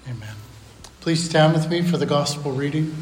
Amen. Please stand with me for the gospel reading.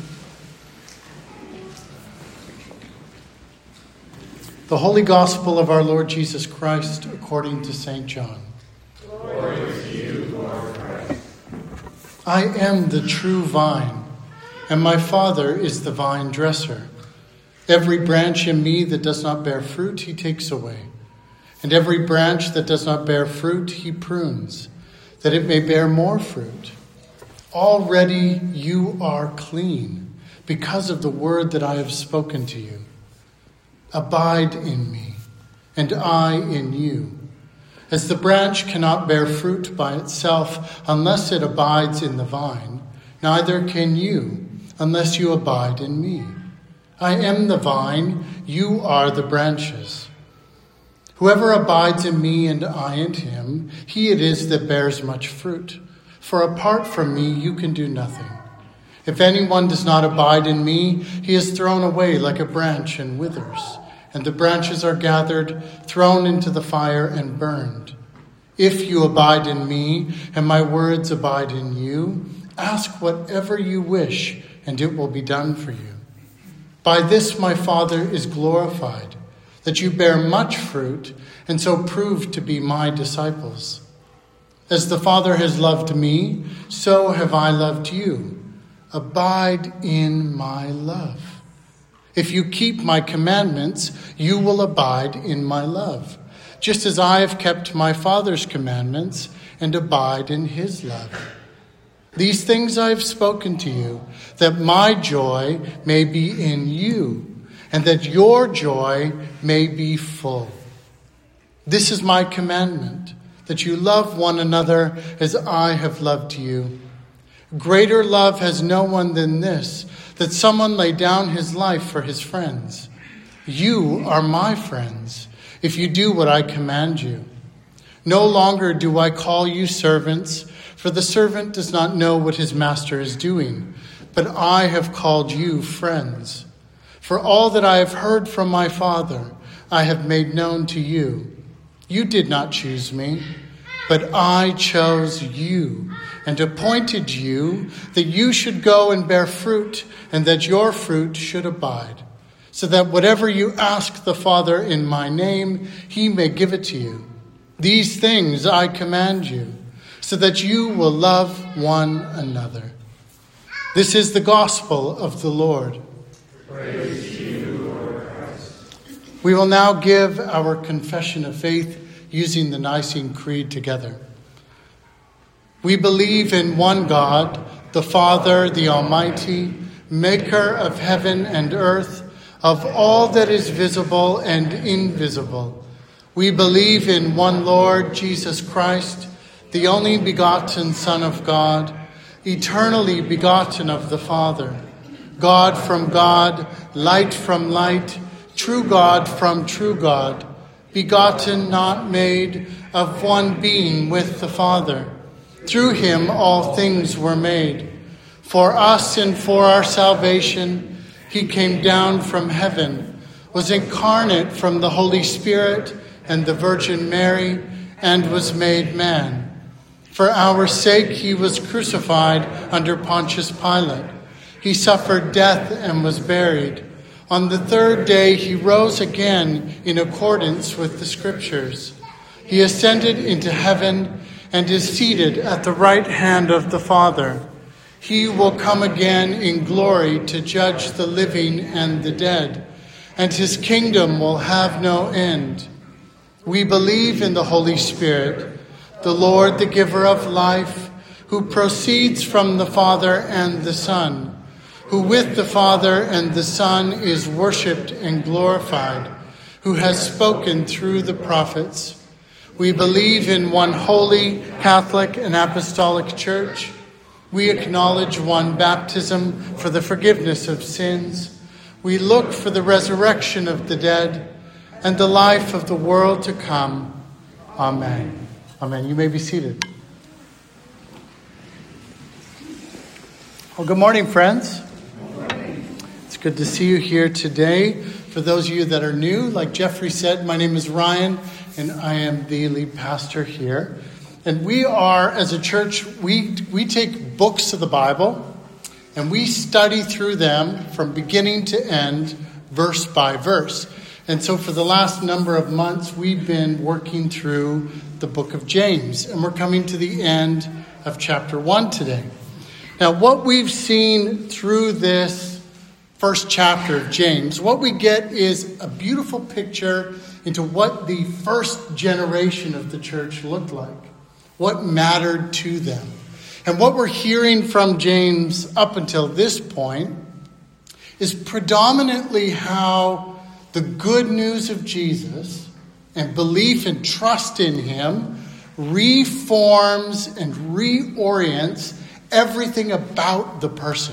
The Holy Gospel of our Lord Jesus Christ according to St. John. Glory to you, Lord Christ. I am the true vine, and my Father is the vine dresser. Every branch in me that does not bear fruit, he takes away. And every branch that does not bear fruit, he prunes, that it may bear more fruit. Already you are clean because of the word that I have spoken to you. Abide in me, and I in you. As the branch cannot bear fruit by itself unless it abides in the vine, neither can you unless you abide in me. I am the vine, you are the branches. Whoever abides in me and I in him, he it is that bears much fruit. For apart from me, you can do nothing. If anyone does not abide in me, he is thrown away like a branch and withers, and the branches are gathered, thrown into the fire and burned. If you abide in me, and my words abide in you, ask whatever you wish, and it will be done for you. By this my Father is glorified, that you bear much fruit, and so prove to be my disciples. As the Father has loved me, so have I loved you. Abide in my love. If you keep my commandments, you will abide in my love, just as I have kept my Father's commandments and abide in his love. These things I have spoken to you, that my joy may be in you, and that your joy may be full. This is my commandment, that you love one another as I have loved you. Greater love has no one than this, that someone lay down his life for his friends. You are my friends, if you do what I command you. No longer do I call you servants, for the servant does not know what his master is doing, but I have called you friends. For all that I have heard from my Father, I have made known to you. You did not choose me, but I chose you and appointed you that you should go and bear fruit, and that your fruit should abide, so that whatever you ask the Father in my name, he may give it to you. These things I command you, so that you will love one another. This is the gospel of the Lord. Praise to you, Lord Christ. We will now give our confession of faith using the Nicene Creed together. We believe in one God, the Father, the Almighty, maker of heaven and earth, of all that is visible and invisible. We believe in one Lord, Jesus Christ, the only begotten Son of God, eternally begotten of the Father, God from God, light from light, true God from true God, begotten, not made, of one being with the Father. Through him all things were made. For us and for our salvation, he came down from heaven, was incarnate from the Holy Spirit and the Virgin Mary, and was made man. For our sake he was crucified under Pontius Pilate. He suffered death and was buried. On the third day he rose again in accordance with the Scriptures. He ascended into heaven and is seated at the right hand of the Father. He will come again in glory to judge the living and the dead, and his kingdom will have no end. We believe in the Holy Spirit, the Lord, the giver of life, who proceeds from the Father and the Son, who with the Father and the Son is worshipped and glorified, who has spoken through the prophets. We believe in one holy, Catholic, and Apostolic Church. We acknowledge one baptism for the forgiveness of sins. We look for the resurrection of the dead and the life of the world to come. Amen. Amen. You may be seated. Well, good morning, friends. It's good to see you here today. For those of you that are new, like Jeffrey said, my name is Ryan, and I am the lead pastor here. And we are, as a church, we take books of the Bible and we study through them from beginning to end, verse by verse. And so for the last number of months, we've been working through the book of James. And we're coming to the end of chapter 1 today. Now, what we've seen through this first chapter of James, what we get is a beautiful picture into what the first generation of the church looked like, what mattered to them. And what we're hearing from James up until this point is predominantly how the good news of Jesus and belief and trust in him reforms and reorients everything about the person.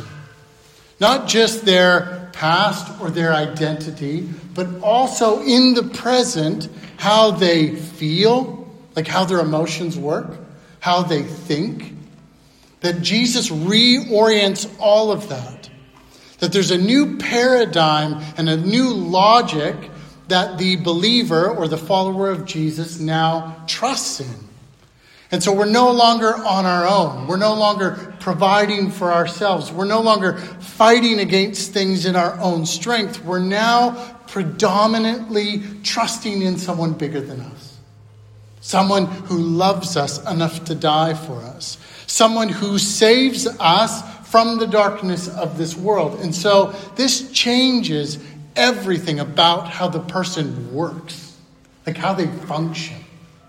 Not just their past or their identity, but also in the present, how they feel, like how their emotions work, how they think. That Jesus reorients all of that. That there's a new paradigm and a new logic that the believer or the follower of Jesus now trusts in. And so we're no longer on our own. We're no longer providing for ourselves. We're no longer fighting against things in our own strength. We're now predominantly trusting in someone bigger than us. Someone who loves us enough to die for us. Someone who saves us from the darkness of this world. And so this changes everything about how the person works, like how they function.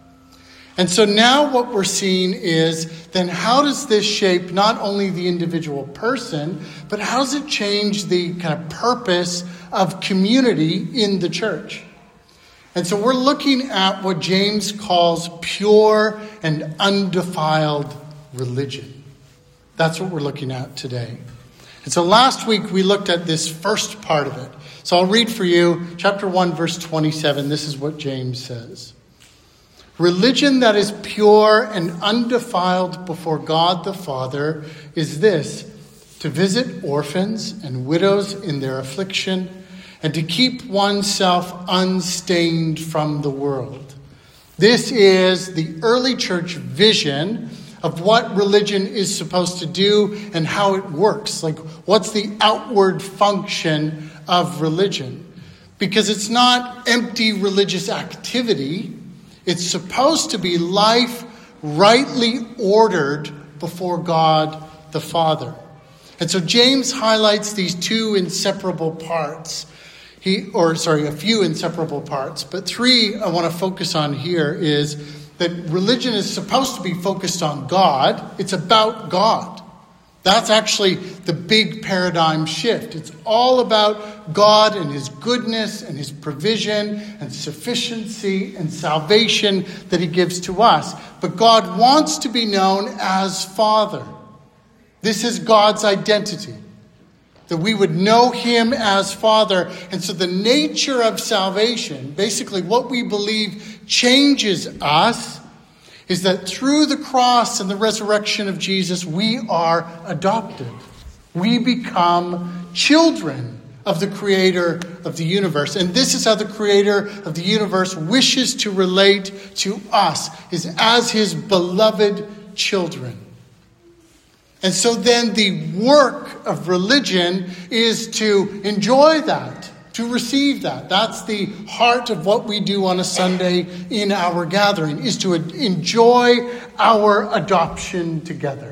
And so now what we're seeing is then how does this shape not only the individual person, but how does it change the kind of purpose of community in the church? And so we're looking at what James calls pure and undefiled religion. That's what we're looking at today. And so last week we looked at this first part of it. So I'll read for you chapter 1, verse 27. This is what James says. Religion that is pure and undefiled before God the Father is this: to visit orphans and widows in their affliction, and to keep oneself unstained from the world. This is the early church vision of what religion is supposed to do and how it works. Like, what's the outward function of religion? Because it's not empty religious activity. It's supposed to be life rightly ordered before God the Father. And so James highlights these two inseparable parts. A few inseparable parts. But three I want to focus on here is that religion is supposed to be focused on God. It's about God. That's actually the big paradigm shift. It's all about God and his goodness and his provision and sufficiency and salvation that he gives to us. But God wants to be known as Father. This is God's identity, that we would know him as Father. And so the nature of salvation, basically what we believe changes us, is that through the cross and the resurrection of Jesus, we are adopted. We become children of the Creator of the universe. And this is how the Creator of the universe wishes to relate to us, is as his beloved children. And so then the work of religion is to enjoy that, to receive that. That's the heart of what we do on a Sunday in our gathering, is to enjoy our adoption together.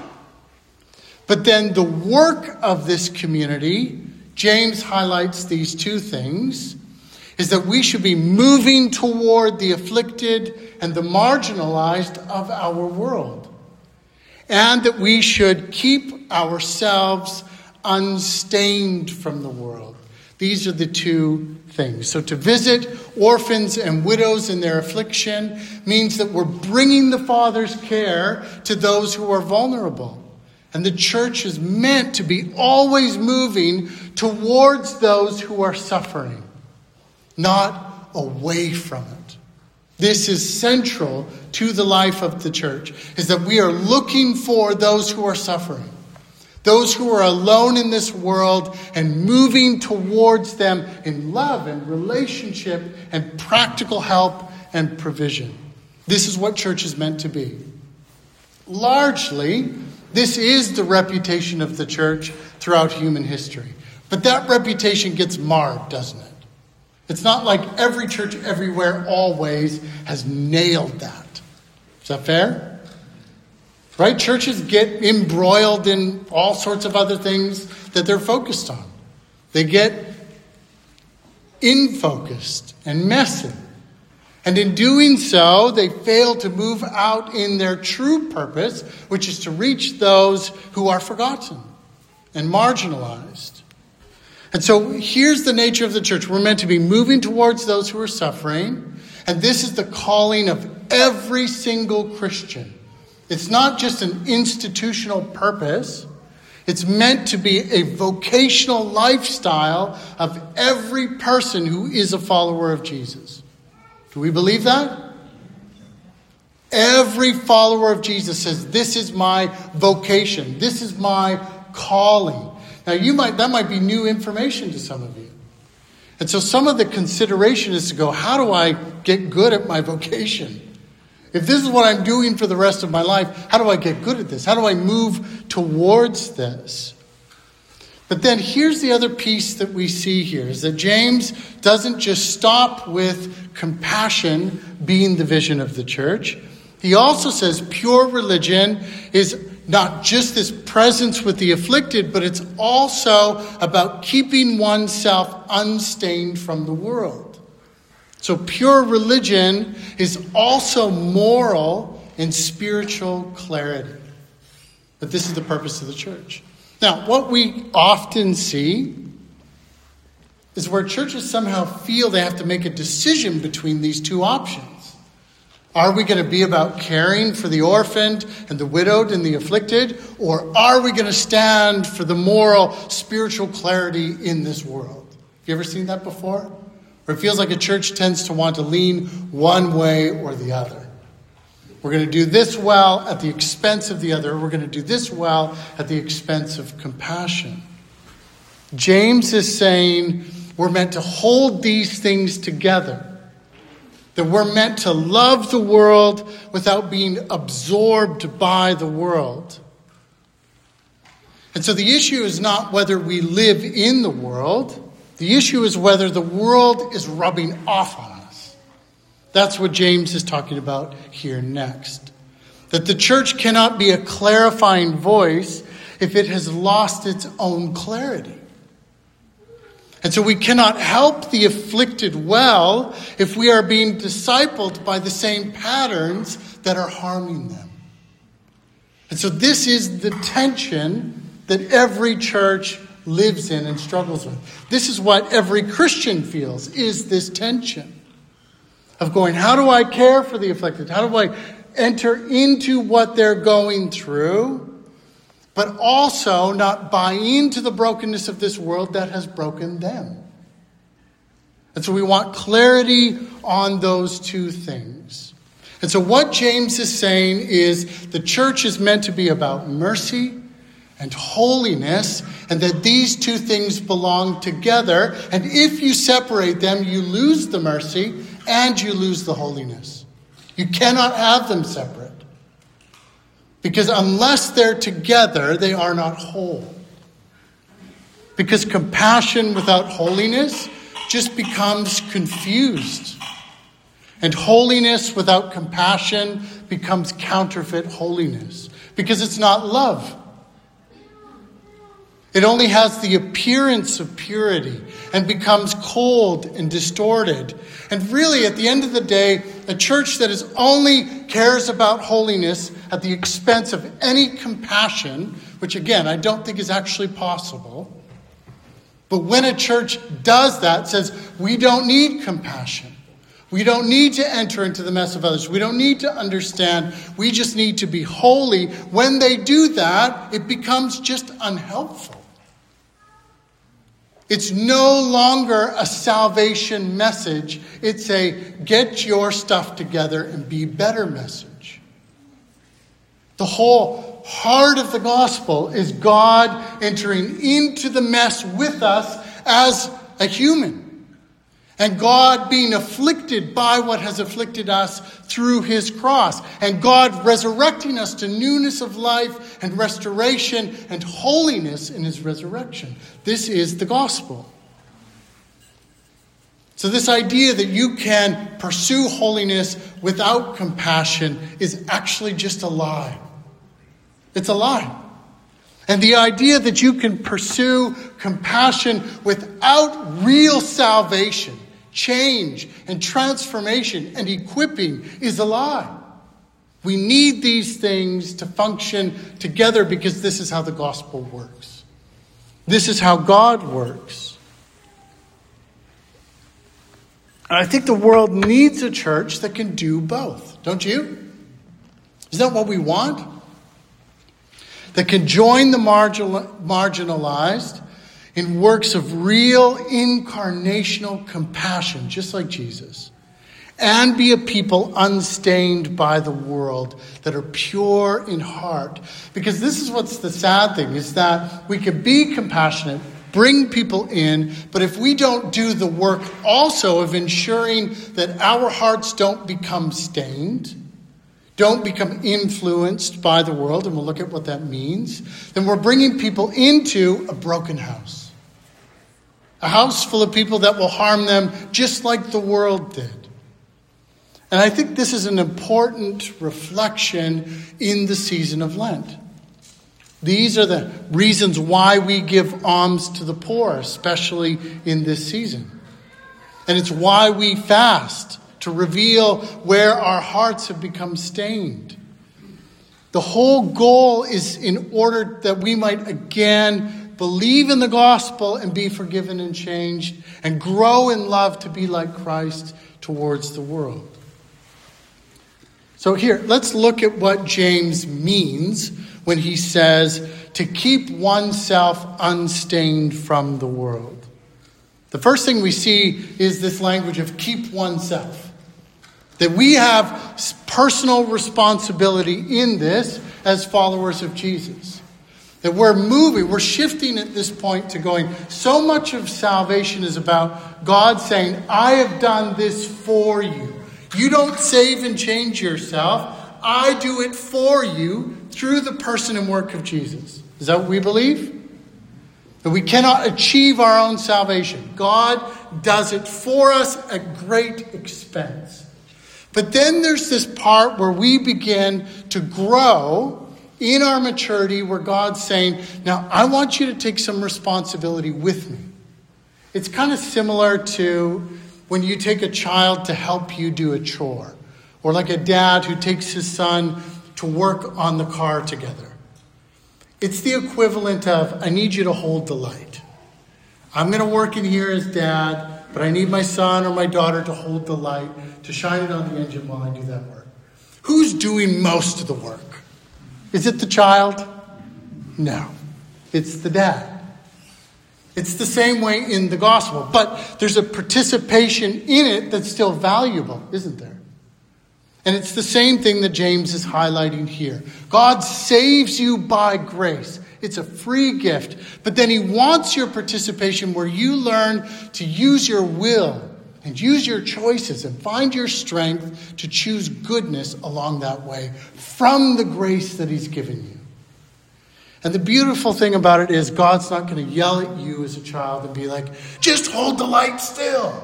But then the work of this community, James highlights these two things, is that we should be moving toward the afflicted and the marginalized of our world. And that we should keep ourselves unstained from the world. These are the two things. So to visit orphans and widows in their affliction means that we're bringing the Father's care to those who are vulnerable. And the church is meant to be always moving towards those who are suffering, not away from it. This is central to the life of the church, is that we are looking for those who are suffering, those who are alone in this world, and moving towards them in love and relationship and practical help and provision. This is what church is meant to be. Largely, this is the reputation of the church throughout human history. But that reputation gets marred, doesn't it? It's not like every church everywhere always has nailed that. Is that fair? Right? Churches get embroiled in all sorts of other things that they're focused on. They get infocused and messy. And in doing so, they fail to move out in their true purpose, which is to reach those who are forgotten and marginalized. And so here's the nature of the church. We're meant to be moving towards those who are suffering. And this is the calling of every single Christian. It's not just an institutional purpose. It's meant to be a vocational lifestyle of every person who is a follower of Jesus. Do we believe that? Every follower of Jesus says, this is my vocation. This is my calling. Now, that might be new information to some of you. And so some of the consideration is to go, how do I get good at my vocation? If this is what I'm doing for the rest of my life, how do I get good at this? How do I move towards this? But then here's the other piece that we see here, is that James doesn't just stop with compassion being the vision of the church. He also says pure religion is not just this presence with the afflicted, but it's also about keeping oneself unstained from the world. So pure religion is also moral and spiritual clarity. But this is the purpose of the church. Now, what we often see is where churches somehow feel they have to make a decision between these two options. Are we going to be about caring for the orphaned and the widowed and the afflicted? Or are we going to stand for the moral, spiritual clarity in this world? Have you ever seen that before? Where it feels like a church tends to want to lean one way or the other. We're going to do this well at the expense of the other. We're going to do this well at the expense of compassion. James is saying we're meant to hold these things together. That we're meant to love the world without being absorbed by the world. And so the issue is not whether we live in the world. The issue is whether the world is rubbing off on us. That's what James is talking about here next. That the church cannot be a clarifying voice if it has lost its own clarity. And so we cannot help the afflicted well if we are being discipled by the same patterns that are harming them. And so this is the tension that every church lives in and struggles with. This is what every Christian feels, is this tension of going, how do I care for the afflicted? How do I enter into what they're going through? But also not buy into the brokenness of this world that has broken them. And so we want clarity on those two things. And so what James is saying is the church is meant to be about mercy and holiness, and that these two things belong together. And if you separate them, you lose the mercy and you lose the holiness. You cannot have them separate. Because unless they're together, they are not whole. Because compassion without holiness just becomes confused. And holiness without compassion becomes counterfeit holiness. Because it's not love. It only has the appearance of purity and becomes cold and distorted. And really, at the end of the day, a church that only cares about holiness at the expense of any compassion, which again, I don't think is actually possible. But when a church does that, says, we don't need compassion. We don't need to enter into the mess of others. We don't need to understand. We just need to be holy. When they do that, it becomes just unhelpful. It's no longer a salvation message. It's a get your stuff together and be better message. The whole heart of the gospel is God entering into the mess with us as a human. And God being afflicted by what has afflicted us through his cross. And God resurrecting us to newness of life and restoration and holiness in his resurrection. This is the gospel. So this idea that you can pursue holiness without compassion is actually just a lie. It's a lie. And the idea that you can pursue compassion without real salvation, change and transformation and equipping is a lie. We need these things to function together because this is how the gospel works. This is how God works. And I think the world needs a church that can do both, don't you? Is that what we want? That can join the marginalized in works of real incarnational compassion, just like Jesus, and be a people unstained by the world, that are pure in heart. Because this is what's the sad thing, is that we can be compassionate, bring people in, but if we don't do the work also of ensuring that our hearts don't become stained, don't become influenced by the world, and we'll look at what that means, then we're bringing people into a broken house. A house full of people that will harm them just like the world did. And I think this is an important reflection in the season of Lent. These are the reasons why we give alms to the poor, especially in this season. And it's why we fast, to reveal where our hearts have become stained. The whole goal is in order that we might again believe in the gospel and be forgiven and changed and grow in love to be like Christ towards the world. So here, let's look at what James means when he says to keep oneself unstained from the world. The first thing we see is this language of keep oneself. That we have personal responsibility in this as followers of Jesus. That we're shifting at this point to going, so much of salvation is about God saying, I have done this for you. You don't save and change yourself. I do it for you through the person and work of Jesus. Is that what we believe? That we cannot achieve our own salvation. God does it for us at great expense. But then there's this part where we begin to grow in our maturity, where God's saying, now I want you to take some responsibility with me. It's kind of similar to when you take a child to help you do a chore, or like a dad who takes his son to work on the car together. It's the equivalent of, I need you to hold the light. I'm going to work in here as dad, but I need my son or my daughter to hold the light, to shine it on the engine while I do that work. Who's doing most of the work? Is it the child? No. It's the dad. It's the same way in the gospel, but there's a participation in it that's still valuable, isn't there? And it's the same thing that James is highlighting here. God saves you by grace. It's a free gift, but then he wants your participation where you learn to use your will and use your choices and find your strength to choose goodness along that way from the grace that he's given you. And the beautiful thing about it is God's not going to yell at you as a child and be like, just hold the light still.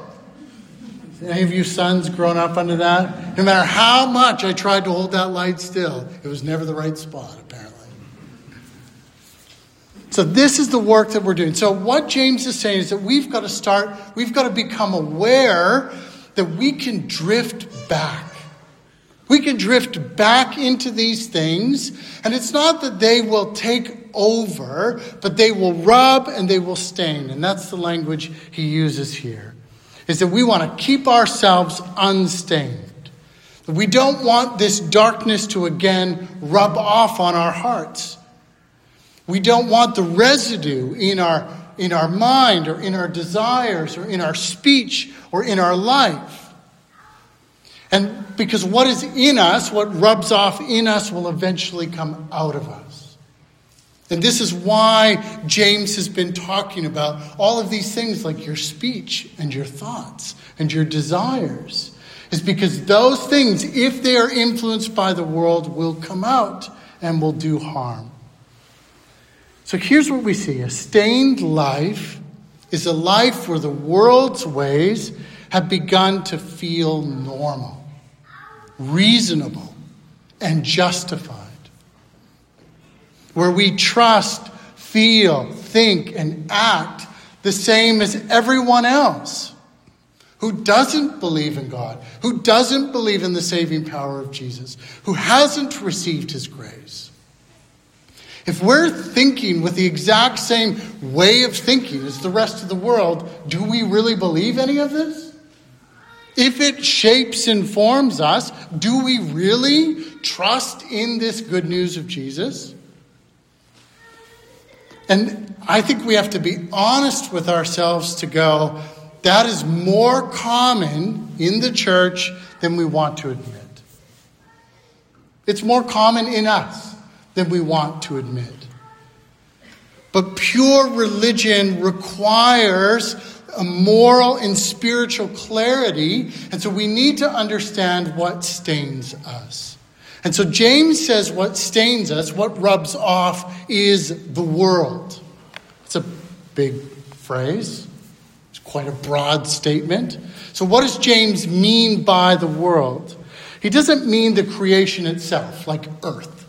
Any of you sons grown up under that? No matter how much I tried to hold that light still, it was never the right spot, apparently. So this is the work that we're doing. So what James is saying is that we've got to become aware that we can drift back. We can drift back into these things, and it's not that they will take over, but they will rub and they will stain. And that's the language he uses here, is that we want to keep ourselves unstained. We don't want this darkness to again rub off on our hearts. We don't want the residue in our mind or in our desires or in our speech or in our life. And because what is in us, what rubs off in us, will eventually come out of us. And this is why James has been talking about all of these things like your speech and your thoughts and your desires. Is because those things, if they are influenced by the world, will come out and will do harm. So here's what we see. A stained life is a life where the world's ways have begun to feel normal, reasonable, and justified. Where we trust, feel, think, and act the same as everyone else who doesn't believe in God, who doesn't believe in the saving power of Jesus, who hasn't received his grace. If we're thinking with the exact same way of thinking as the rest of the world, do we really believe any of this? If it shapes and forms us, do we really trust in this good news of Jesus? And I think we have to be honest with ourselves to go, that is more common in the church than we want to admit. It's more common in us than we want to admit. But pure religion requires a moral and spiritual clarity, and so we need to understand what stains us. And so James says what stains us, what rubs off, is the world. It's a big phrase. It's quite a broad statement. So what does James mean by the world? He doesn't mean the creation itself, like earth.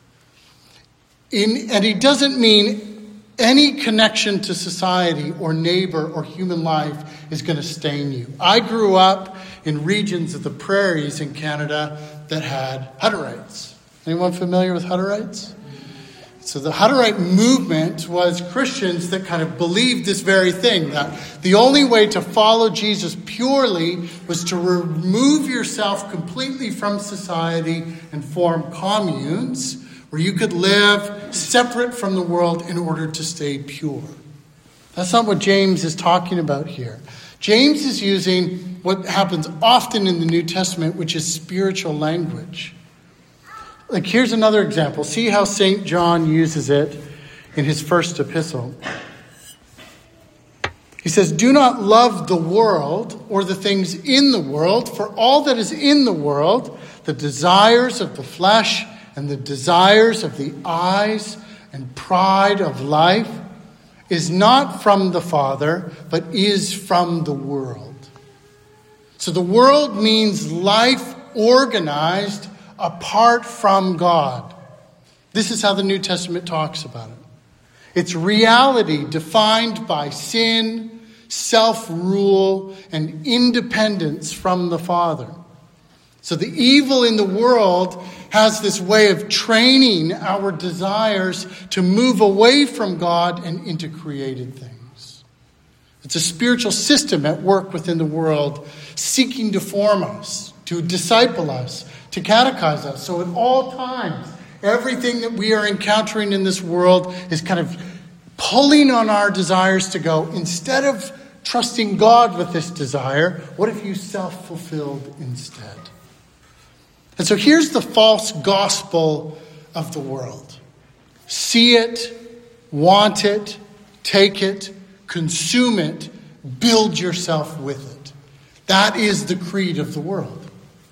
And he doesn't mean any connection to society or neighbor or human life is going to stain you. I grew up in regions of the prairies in Canada that had Hutterites. Anyone familiar with Hutterites? So the Hutterite movement was Christians that kind of believed this very thing, that the only way to follow Jesus purely was to remove yourself completely from society and form communes where you could live separate from the world in order to stay pure. That's not what James is talking about here. James is using what happens often in the New Testament, which is spiritual language. Like, here's another example. See how St. John uses it in his first epistle. He says, "Do not love the world or the things in the world, for all that is in the world, the desires of the flesh and the desires of the eyes and pride of life, is not from the Father, but is from the world." So the world means life organized apart from God. This is how the New Testament talks about it. It's reality defined by sin, self-rule, and independence from the Father. So the evil in the world has this way of training our desires to move away from God and into created things. It's a spiritual system at work within the world, seeking to form us, to disciple us, to catechize us. So at all times, everything that we are encountering in this world is kind of pulling on our desires to go, instead of trusting God with this desire, what if you self-fulfilled instead? And so here's the false gospel of the world. See it, want it, take it, consume it, build yourself with it. That is the creed of the world.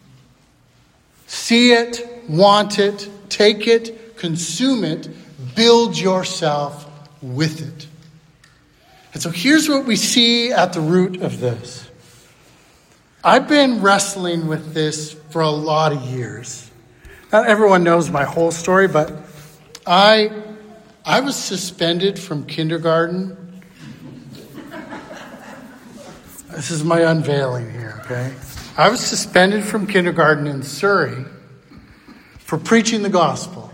See it, want it, take it, consume it, build yourself with it. And so here's what we see at the root of this. I've been wrestling with this for a lot of years. Not everyone knows my whole story, but I was suspended from kindergarten. This is my unveiling here, okay? I was suspended from kindergarten in Surrey for preaching the gospel.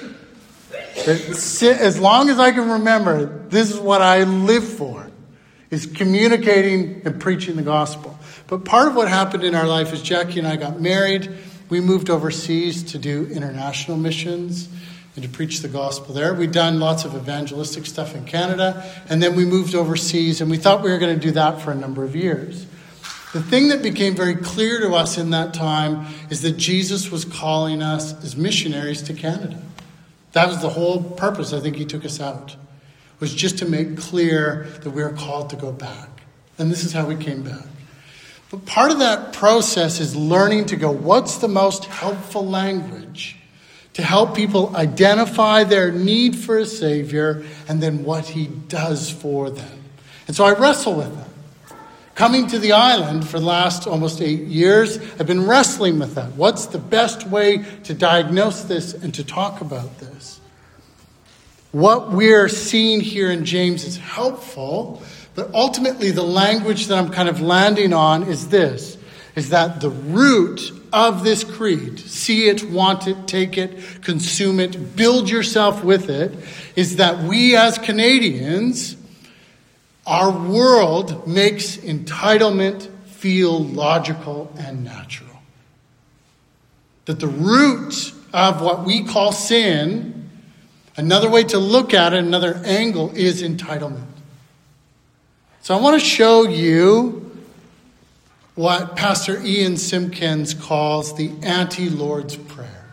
As long as I can remember, this is what I live for, is communicating and preaching the gospel. But part of what happened in our life is Jackie and I got married. We moved overseas to do international missions and to preach the gospel there. We'd done lots of evangelistic stuff in Canada, and then we moved overseas, and we thought we were going to do that for a number of years. The thing that became very clear to us in that time is that Jesus was calling us as missionaries to Canada. That was the whole purpose. I think he took us out, was just to make clear that we are called to go back. And this is how we came back. But part of that process is learning to go, what's the most helpful language to help people identify their need for a Savior and then what he does for them. And so I wrestle with that. Coming to the island for the last almost 8 years, I've been wrestling with that. What's the best way to diagnose this and to talk about this? What we're seeing here in James is helpful, but ultimately the language that I'm kind of landing on is this, is that the root of this creed, see it, want it, take it, consume it, build yourself with it, is that we as Canadians, our world makes entitlement feel logical and natural. That the root of what we call sin, another way to look at it, another angle, is entitlement. So I want to show you what Pastor Ian Simpkins calls the anti-Lord's Prayer.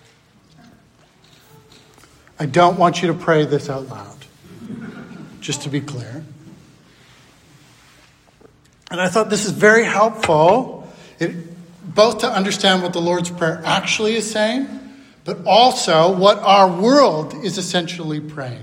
I don't want you to pray this out loud, just to be clear. And I thought this is very helpful, both to understand what the Lord's Prayer actually is saying, but also what our world is essentially praying.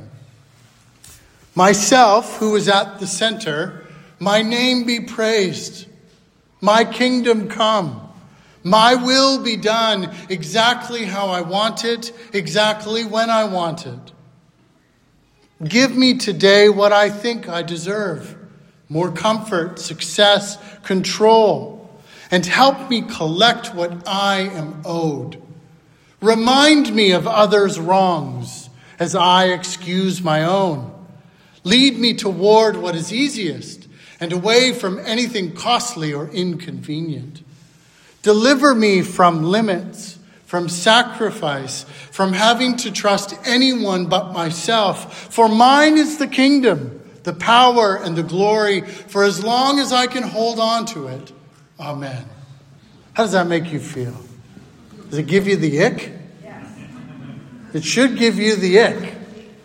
Myself, who is at the center, my name be praised. My kingdom come. My will be done exactly how I want it, exactly when I want it. Give me today what I think I deserve. More comfort, success, control. And help me collect what I am owed. Remind me of others' wrongs as I excuse my own. Lead me toward what is easiest and away from anything costly or inconvenient. Deliver me from limits, from sacrifice, from having to trust anyone but myself. For mine is the kingdom, the power, and the glory for as long as I can hold on to it. Amen. How does that make you feel? Does it give you the ick? Yes. It should give you the ick.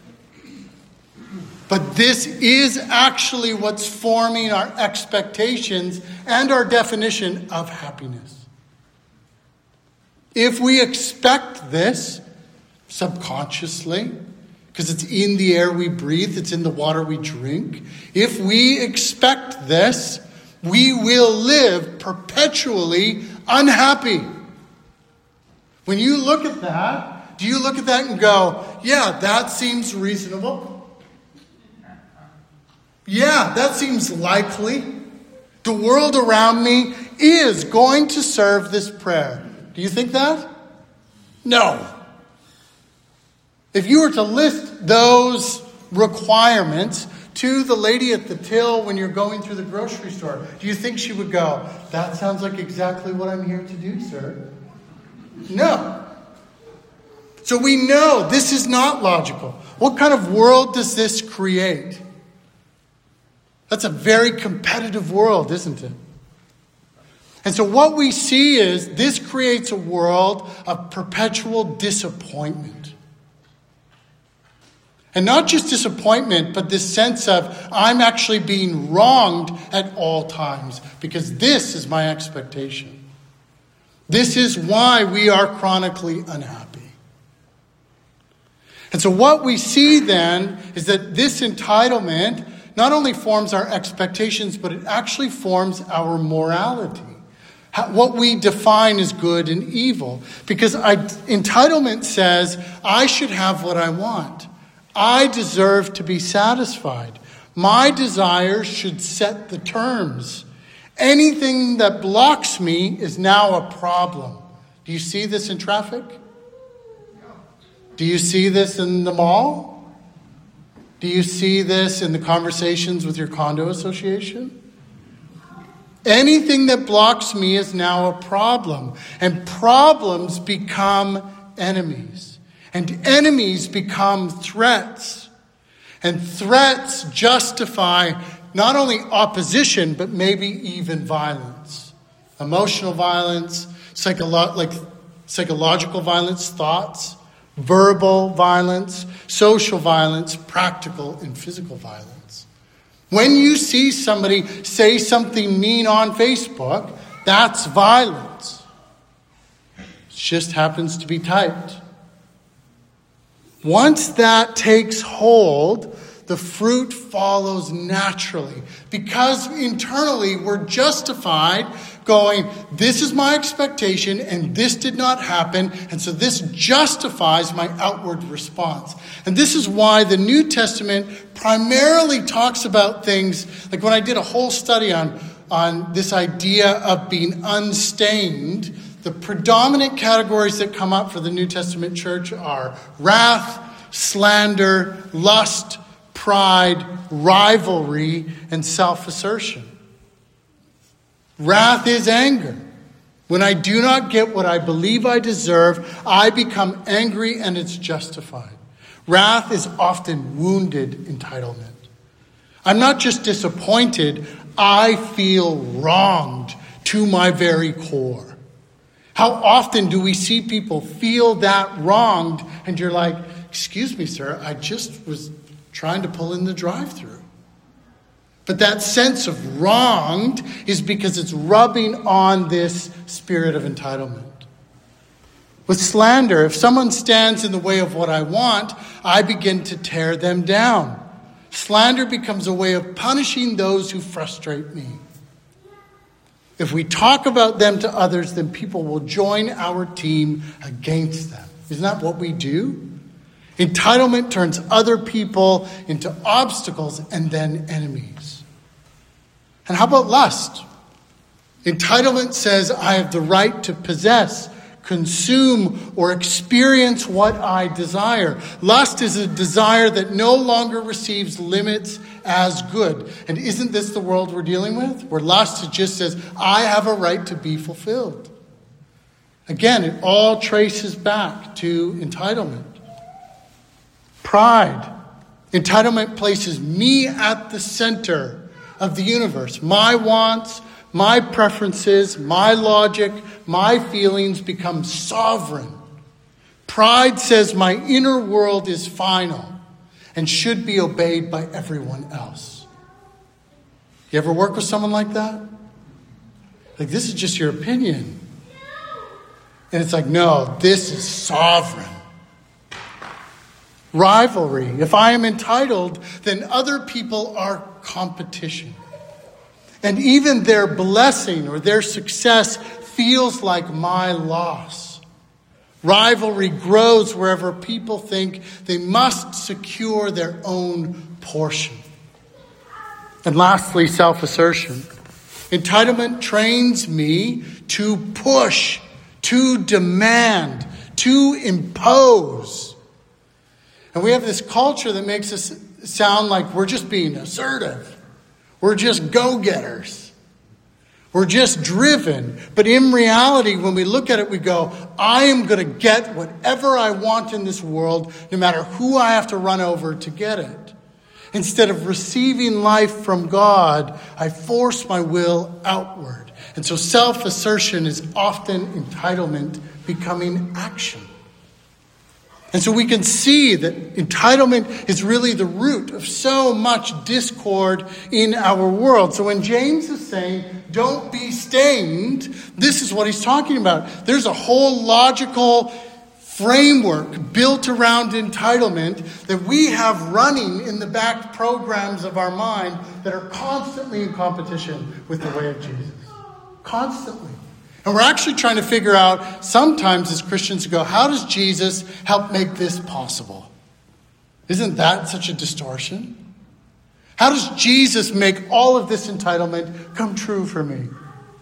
But this is actually what's forming our expectations and our definition of happiness. If we expect this subconsciously, because it's in the air we breathe, it's in the water we drink, if we expect this, we will live perpetually unhappy. When you look at that, do you look at that and go, yeah, that seems reasonable? Yeah, that seems likely. The world around me is going to serve this prayer. Do you think that? No. If you were to list those requirements to the lady at the till when you're going through the grocery store, do you think she would go, that sounds like exactly what I'm here to do, sir? No. So we know this is not logical. What kind of world does this create? That's a very competitive world, isn't it? And so what we see is this creates a world of perpetual disappointment. And not just disappointment, but this sense of I'm actually being wronged at all times because this is my expectation. This is why we are chronically unhappy. And so what we see then is that this entitlement not only forms our expectations, but it actually forms our morality. What we define as good and evil. Because entitlement says, I should have what I want. I deserve to be satisfied. My desires should set the terms. Anything that blocks me is now a problem. Do you see this in traffic? Do you see this in the mall? Do you see this in the conversations with your condo association? Anything that blocks me is now a problem. And problems become enemies. And enemies become threats. And threats justify not only opposition, but maybe even violence. Emotional violence, psychological violence, thoughts, verbal violence, social violence, practical and physical violence. When you see somebody say something mean on Facebook, that's violence. It just happens to be typed. Once that takes hold, the fruit follows naturally. Because internally we're justified going, this is my expectation and this did not happen. And so this justifies my outward response. And this is why the New Testament primarily talks about things, like when I did a whole study on this idea of being unstained, the predominant categories that come up for the New Testament church are wrath, slander, lust, pride, rivalry, and self-assertion. Wrath is anger. When I do not get what I believe I deserve, I become angry and it's justified. Wrath is often wounded entitlement. I'm not just disappointed, I feel wronged to my very core. How often do we see people feel that wronged and you're like, excuse me, sir, I just was trying to pull in the drive-thru. But that sense of wronged is because it's rubbing on this spirit of entitlement. With slander, if someone stands in the way of what I want, I begin to tear them down. Slander becomes a way of punishing those who frustrate me. If we talk about them to others, then people will join our team against them. Isn't that what we do? Entitlement turns other people into obstacles and then enemies. And how about lust? Entitlement says I have the right to possess, consume, or experience what I desire. Lust is a desire that no longer receives limits as good. And isn't this the world we're dealing with? Where lust just says, I have a right to be fulfilled. Again, it all traces back to entitlement. Pride. Entitlement places me at the center of the universe. My wants, my preferences, my logic, my feelings become sovereign. Pride says my inner world is final and should be obeyed by everyone else. You ever work with someone like that? Like, this is just your opinion. And it's like, no, this is sovereign. Rivalry. If I am entitled, then other people are competition. And even their blessing or their success feels like my loss. Rivalry grows wherever people think they must secure their own portion. And lastly, self-assertion. Entitlement trains me to push, to demand, to impose. And we have this culture that makes us sound like we're just being assertive. We're just go-getters. We're just driven. But in reality, when we look at it, we go, I am going to get whatever I want in this world, no matter who I have to run over to get it. Instead of receiving life from God, I force my will outward. And so self-assertion is often entitlement becoming action. And so we can see that entitlement is really the root of so much discord in our world. So when James is saying, don't be stained, this is what he's talking about. There's a whole logical framework built around entitlement that we have running in the back programs of our mind that are constantly in competition with the way of Jesus. Constantly. And we're actually trying to figure out, sometimes as Christians, go, how does Jesus help make this possible? Isn't that such a distortion? How does Jesus make all of this entitlement come true for me?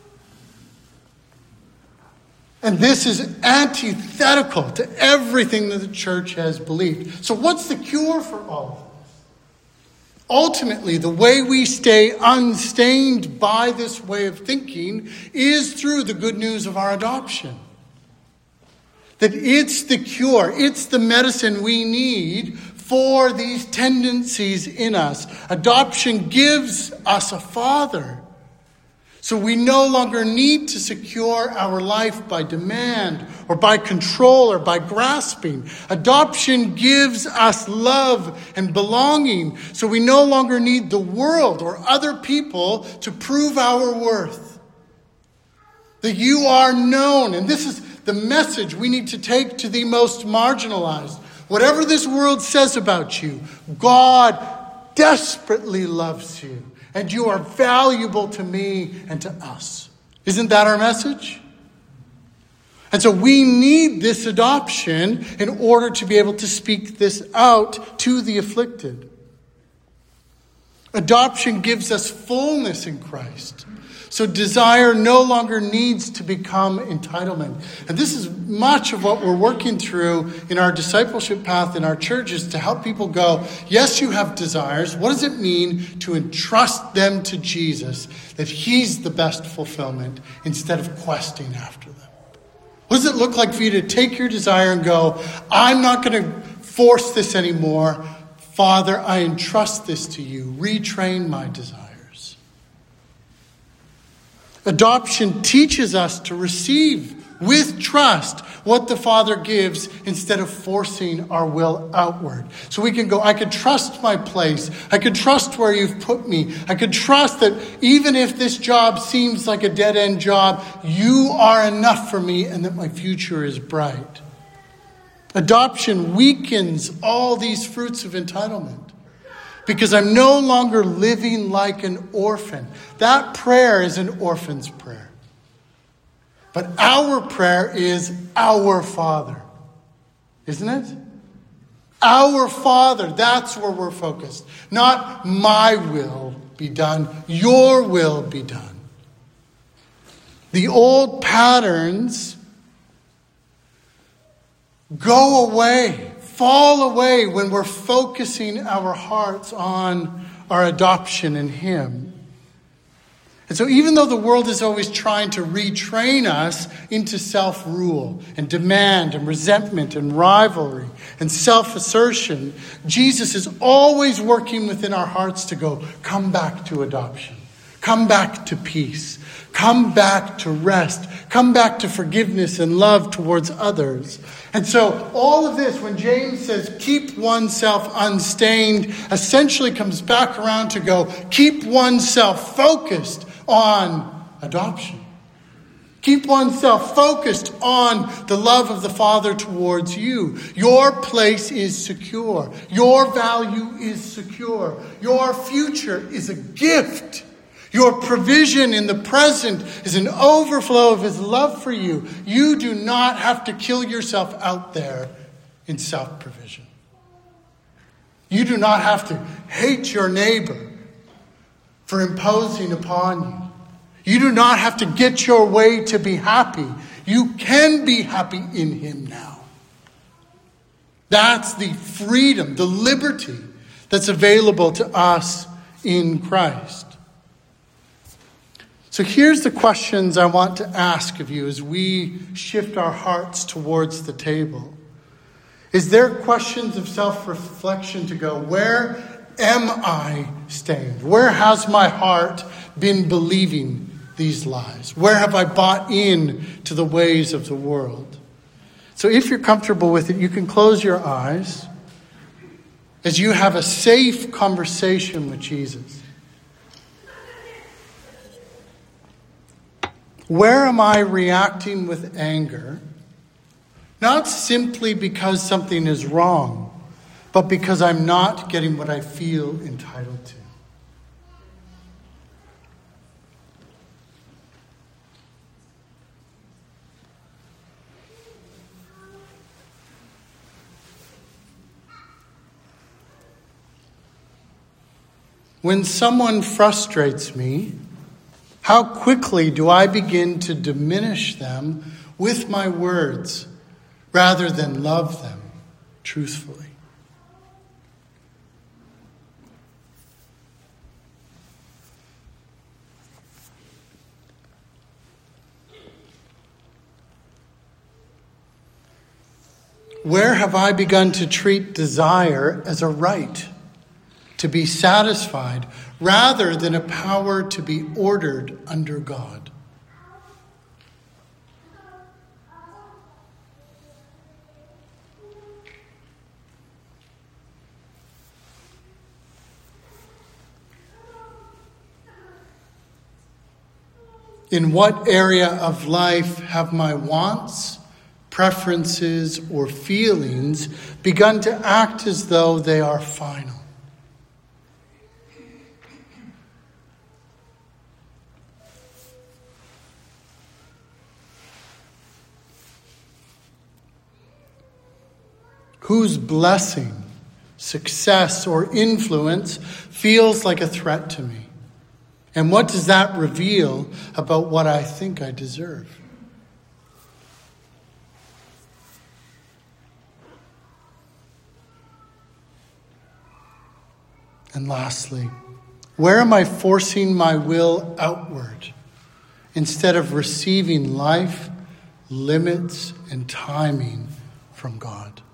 And this is antithetical to everything that the church has believed. So what's the cure for all of this? Ultimately, the way we stay unstained by this way of thinking is through the good news of our adoption. That it's the cure, it's the medicine we need for these tendencies in us. Adoption gives us a father. So we no longer need to secure our life by demand or by control or by grasping. Adoption gives us love and belonging. So we no longer need the world or other people to prove our worth. That you are known. And this is the message we need to take to the most marginalized. Whatever this world says about you, God desperately loves you. And you are valuable to me and to us. Isn't that our message? And so we need this adoption in order to be able to speak this out to the afflicted. Adoption gives us fullness in Christ. So desire no longer needs to become entitlement. And this is much of what we're working through in our discipleship path in our churches to help people go, yes, you have desires. What does it mean to entrust them to Jesus, that he's the best fulfillment instead of questing after them? What does it look like for you to take your desire and go, I'm not going to force this anymore. Father, I entrust this to you. Retrain my desire. Adoption teaches us to receive with trust what the Father gives instead of forcing our will outward. So we can go, I could trust my place. I could trust where you've put me. I could trust that even if this job seems like a dead-end job, you are enough for me and that my future is bright. Adoption weakens all these fruits of entitlement. Because I'm no longer living like an orphan. That prayer is an orphan's prayer. But our prayer is our Father. Isn't it? Our Father. That's where we're focused. Not my will be done. Your will be done. The old patterns go away. Fall away when we're focusing our hearts on our adoption in him. And so even though the world is always trying to retrain us into self-rule and demand and resentment and rivalry and self-assertion, Jesus is always working within our hearts to go, come back to adoption. Come back to peace. Come back to rest. Come back to forgiveness and love towards others. And so all of this, when James says keep oneself unstained, essentially comes back around to go keep oneself focused on adoption. Keep oneself focused on the love of the Father towards you. Your place is secure. Your value is secure. Your future is a gift. Your provision in the present is an overflow of his love for you. You do not have to kill yourself out there in self-provision. You do not have to hate your neighbor for imposing upon you. You do not have to get your way to be happy. You can be happy in him now. That's the freedom, the liberty that's available to us in Christ. So here's the questions I want to ask of you as we shift our hearts towards the table. Is there questions of self-reflection to go, where am I stained? Where has my heart been believing these lies? Where have I bought in to the ways of the world? So if you're comfortable with it, you can close your eyes as you have a safe conversation with Jesus. Where am I reacting with anger? Not simply because something is wrong, but because I'm not getting what I feel entitled to. When someone frustrates me, how quickly do I begin to diminish them with my words rather than love them truthfully? Where have I begun to treat desire as a right to be satisfied, rather than a power to be ordered under God. In what area of life have my wants, preferences, or feelings begun to act as though they are final? Whose blessing, success, or influence feels like a threat to me? And what does that reveal about what I think I deserve? And lastly, where am I forcing my will outward instead of receiving life, limits, and timing from God?